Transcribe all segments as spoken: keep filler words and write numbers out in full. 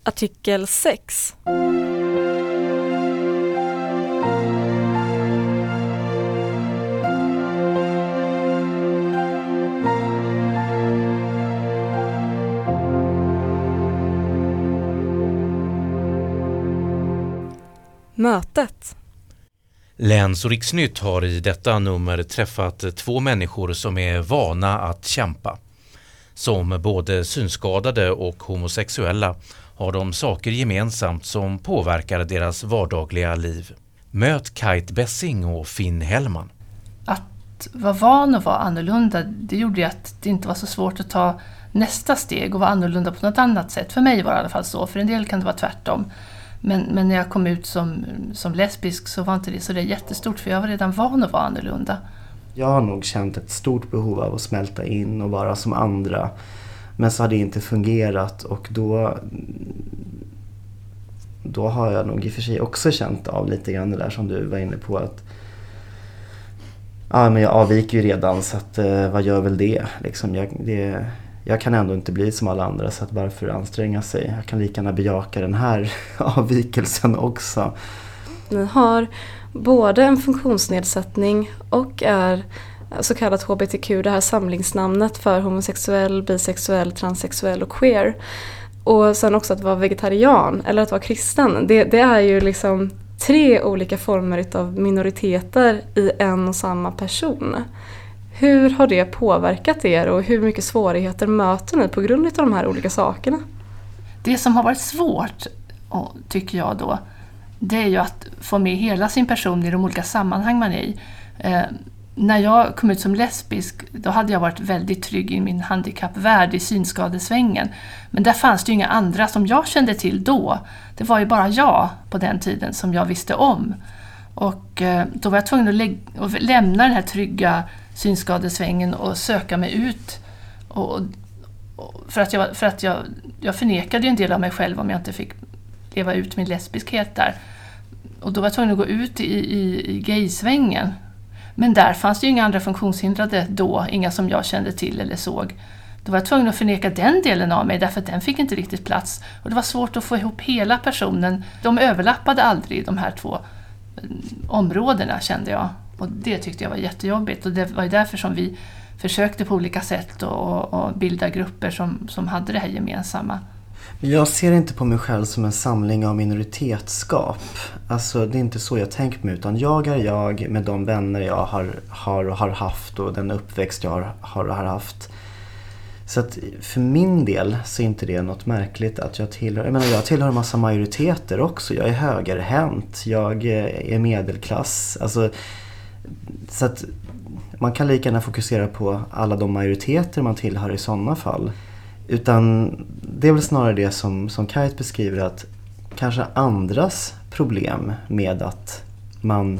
Artikel sex. Mötet. Läns- och Riksnytt har i detta nummer träffat två människor som är vana att kämpa. Som både synskadade och homosexuella har de saker gemensamt som påverkar deras vardagliga liv. Möt Kite Bessing och Finn Hellman. Att vara van och vara annorlunda, det gjorde att det inte var så svårt att ta nästa steg och vara annorlunda på något annat sätt. För mig var det i alla fall så, för en del kan det vara tvärtom. Men, men när jag kom ut som, som lesbisk så var inte det så det jättestort, för jag var redan van att vara annorlunda. Jag har nog känt ett stort behov av att smälta in och vara som andra. Men så har det inte fungerat, och då, då har jag nog i och för sig också känt av lite grann det där som du var inne på. Att, ja, men jag avviker ju redan, så att, eh, vad gör väl det? Liksom, jag, det? Jag kan ändå inte bli som alla andra, så att varför anstränga sig? Jag kan lika gärna bejaka den här avvikelsen också. Ni har både en funktionsnedsättning och är så kallat H B T Q, det här samlingsnamnet för homosexuell, bisexuell, transsexuell och queer. Och sen också att vara vegetarian eller att vara kristen. Det, det är ju liksom tre olika former av minoriteter i en och samma person. Hur har det påverkat er och hur mycket svårigheter möter ni på grund av de här olika sakerna? Det som har varit svårt, tycker jag då, det är ju att få med hela sin person i de olika sammanhang man är i. Eh, när jag kom ut som lesbisk, då hade jag varit väldigt trygg i min handikappvärld i synskadesvängen. Men där fanns det ju inga andra som jag kände till då. Det var ju bara jag på den tiden som jag visste om. Och eh, då var jag tvungen att, lä- att lämna den här trygga synskadesvängen och söka mig ut. Och, och för att, jag, för att jag, jag förnekade ju en del av mig själv om jag inte fick leva ut min lesbiskhet där. Och då var jag tvungen att gå ut i, i, i gaysvängen. Men där fanns det ju inga andra funktionshindrade då, inga som jag kände till eller såg. Då var jag tvungen att förneka den delen av mig, därför att den fick inte riktigt plats. Och det var svårt att få ihop hela personen. De överlappade aldrig de här två områdena, kände jag. Och det tyckte jag var jättejobbigt. Och det var ju därför som vi försökte på olika sätt och, och bilda grupper som, som hade det här gemensamma. Jag ser inte på mig själv som en samling av minoritetsskap. Alltså det är inte så jag tänker mig, utan jag är jag med de vänner jag har, har och har haft och den uppväxt jag har, har och har haft. Så att för min del så är inte det något märkligt att jag tillhör. Jag menar, jag tillhör en massa majoriteter också. Jag är högerhänt, jag är medelklass. Alltså, så att man kan lika gärna fokusera på alla de majoriteter man tillhör i sådana fall. Utan det är väl snarare det som, som Kite beskriver, att kanske andras problem med att man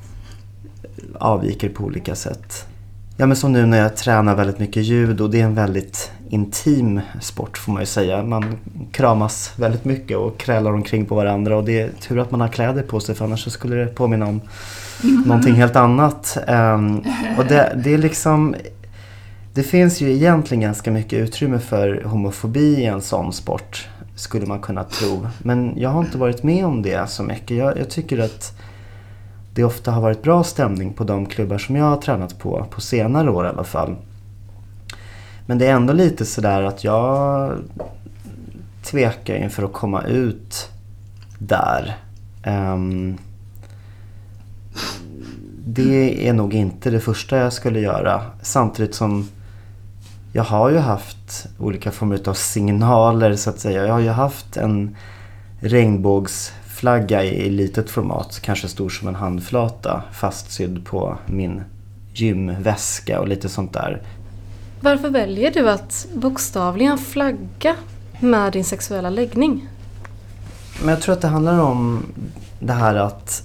avviker på olika sätt. Ja, men som nu när jag tränar väldigt mycket judo, det är en väldigt intim sport får man ju säga. Man kramas väldigt mycket och krälar omkring på varandra, och det är tur att man har kläder på sig, för annars så skulle det påminna om mm. någonting helt annat. Um, och det, det är liksom... Det finns ju egentligen ganska mycket utrymme för homofobi i en sån sport, skulle man kunna tro. Men jag har inte varit med om det så mycket. Jag, jag tycker att det ofta har varit bra stämning på de klubbar som jag har tränat på, på senare år i alla fall. Men det är ändå lite sådär att jag tvekar inför att komma ut där. Um, det är nog inte det första jag skulle göra. Samtidigt som jag har ju haft olika former av signaler, så att säga. Jag har ju haft en regnbågsflagga i litet format, kanske stor som en handflata, fastsydd på min gymväska och lite sånt där. Varför väljer du att bokstavligen flagga med din sexuella läggning? Men jag tror att det handlar om det här att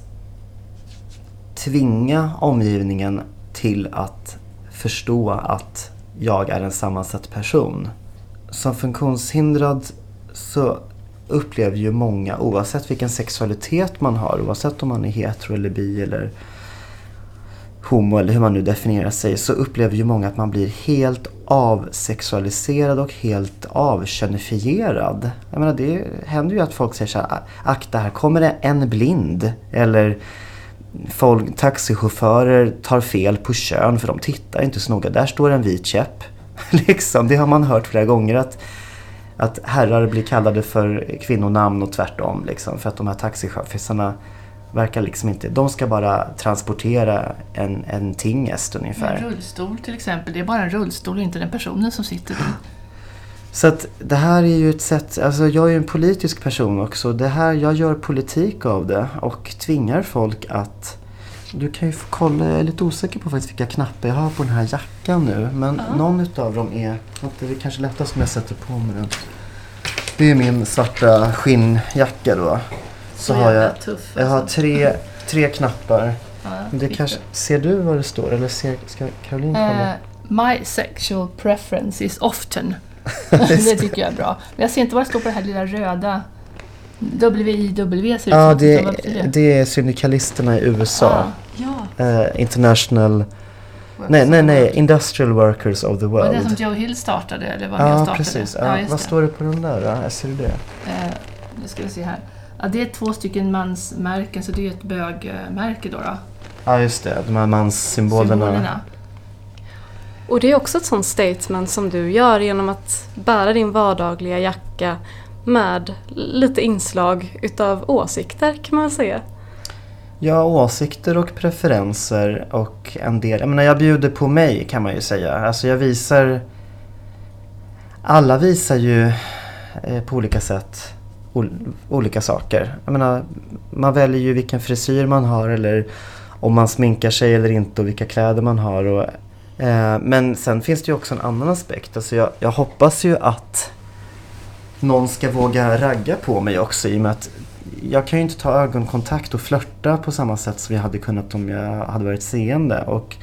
tvinga omgivningen till att förstå att jag är en sammansatt person. Som funktionshindrad så upplever ju många, oavsett vilken sexualitet man har, oavsett om man är hetero eller bi eller homo eller hur man nu definierar sig, så upplever ju många att man blir helt avsexualiserad och helt avkönifierad. Jag menar, det händer ju att folk säger så här: akta, här kommer det en blind. Eller folk, taxichaufförer tar fel på kön för de tittar inte så noga. Där står en vit käpp. liksom, det har man hört flera gånger, att, att herrar blir kallade för kvinnonamn och tvärtom. Liksom, för att de här taxichaufförerna verkar liksom inte, de ska bara transportera en, en tingest ungefär. En rullstol till exempel, det är bara en rullstol och inte den personen som sitter där. Så att det här är ju ett sätt, alltså jag är ju en politisk person också, det här, jag gör politik av det och tvingar folk att, du kan ju få kolla, jag är lite osäker på faktiskt vilka knappar jag har på den här jackan nu, men ja. Någon utav dem är, det är kanske lättast om jag sätter på mig den. Det är min svarta skinnjacka då. Så, så har jag, tuff, jag har tre, tre knappar. Ja, det kanske, ser du vad det står? Eller ser, ska Caroline kolla? Uh, my sexual preference is often. Det tycker jag är bra. Men jag ser inte vad det står på det här lilla röda. W I W ser ja, ut det, det? det är syndikalisterna i U S A. Ah, ja. uh, International... Nej, nej, nej. Industrial Workers of the World. Var det som Joe Hill startade? Eller vad ja, jag startade? Precis. Ja, vad det. Står det på den där då? Jag ser det. Uh, nu ska vi se här. Ja, det är två stycken mansmärken, så det är ett bögmärke då, då. Ja, just det. De här manssymbolerna. Symbolerna. Och det är också ett sånt statement som du gör genom att bära din vardagliga jacka med lite inslag utav åsikter, kan man säga. Ja, åsikter och preferenser och en del... Jag menar, jag bjuder på mig, kan man ju säga. Alltså jag visar... Alla visar ju eh, på olika sätt olika saker. Jag menar, man väljer ju vilken frisyr man har eller om man sminkar sig eller inte och vilka kläder man har. Och, eh, men sen finns det ju också en annan aspekt. Alltså jag, jag hoppas ju att någon ska våga ragga på mig också, i och med att jag kan ju inte ta ögonkontakt och flirta på samma sätt som jag hade kunnat om jag hade varit seende. Och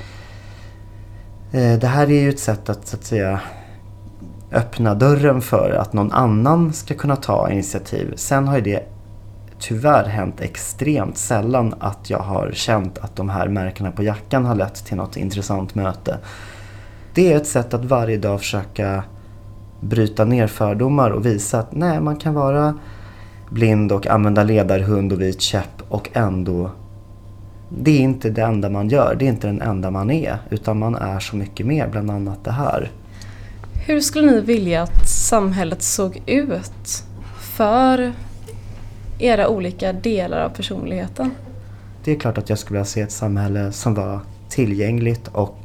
eh, det här är ju ett sätt att, så att säga, öppna dörren för att någon annan ska kunna ta initiativ. Sen har ju det tyvärr hänt extremt sällan att jag har känt att de här märkena på jackan har lett till något intressant möte. Det är ett sätt att varje dag försöka bryta ner fördomar och visa att nej, man kan vara blind och använda ledarhund och vit käpp och ändå, det är inte det enda man gör, det är inte den enda man är, utan man är så mycket mer, bland annat det här. Hur skulle ni vilja att samhället såg ut för era olika delar av personligheten? Det är klart att jag skulle vilja se ett samhälle som var tillgängligt och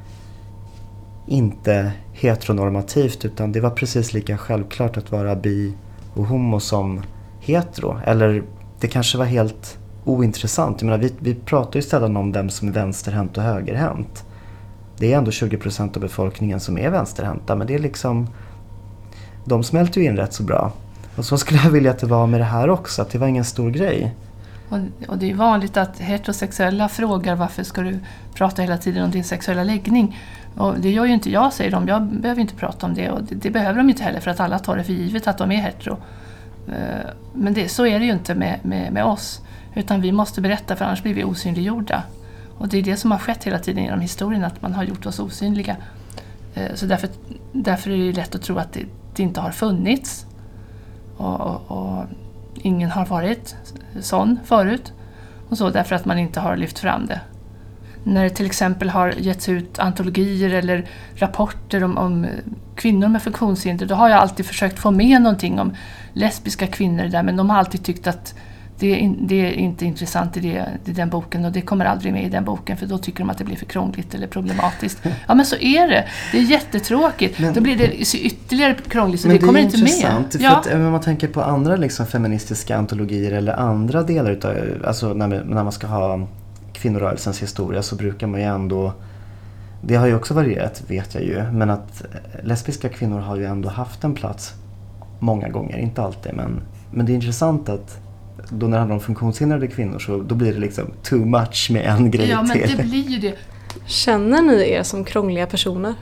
inte heteronormativt, utan det var precis lika självklart att vara bi och homo som hetero. Eller det kanske var helt ointressant. Jag menar, vi, vi pratar ju istället om dem som är vänsterhänt och högerhänt. Det är ändå tjugo procent av befolkningen som är vänsterhänta, men det är liksom, de smälter ju in rätt så bra. Och så skulle jag vilja att det var med det här också, att det var ingen stor grej. Och, och det är vanligt att heterosexuella frågar varför ska du prata hela tiden om din sexuella läggning. Och det gör ju inte jag, säger de. Jag behöver inte prata om det, och det, det behöver de inte heller, för att alla tar det för givet att de är hetero. Men det, så är det ju inte med, med, med oss, utan vi måste berätta, för annars blir vi osynliggjorda. Och det är det som har skett hela tiden genom historien, att man har gjort oss osynliga. Så därför, därför är det lätt att tro att det, det inte har funnits. Och, och, och ingen har varit sån förut. Och så därför att man inte har lyft fram det. När det till exempel har getts ut antologier eller rapporter om, om kvinnor med funktionshinder, då har jag alltid försökt få med någonting om lesbiska kvinnor där, men de har alltid tyckt att det är, in, det är inte intressant i, det, i den boken, och det kommer aldrig med i den boken, för då tycker de att det blir för krångligt eller problematiskt. Ja, men så är det. Det är jättetråkigt. Men, då blir det ytterligare krångligt, så det kommer inte med. Men det är intressant, för ja. att om man tänker på andra liksom feministiska antologier eller andra delar utav, alltså när, när man ska ha kvinnorörelsens historia, så brukar man ju ändå, det har ju också varierat, vet jag ju, men att lesbiska kvinnor har ju ändå haft en plats många gånger, inte alltid, men, men det är intressant att då när det handlar om funktionshindrade kvinnor, så då blir det liksom too much med en grej till. Ja, men det blir ju det. Känner ni er som krångliga personer?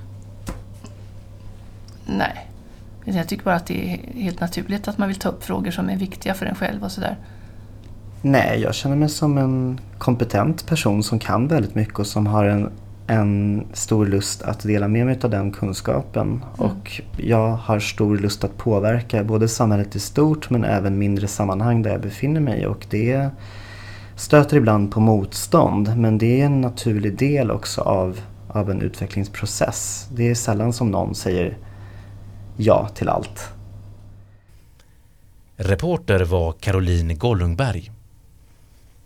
Nej. Jag tycker bara att det är helt naturligt att man vill ta upp frågor som är viktiga för en själv och sådär. Nej, jag känner mig som en kompetent person som kan väldigt mycket och som har en, en stor lust att dela med mig av den kunskapen. Mm. Och jag har stor lust att påverka både samhället i stort men även mindre sammanhang där jag befinner mig. Och det stöter ibland på motstånd, men det är en naturlig del också av, av en utvecklingsprocess. Det är sällan som någon säger ja till allt. Reporter var Caroline Gollungberg.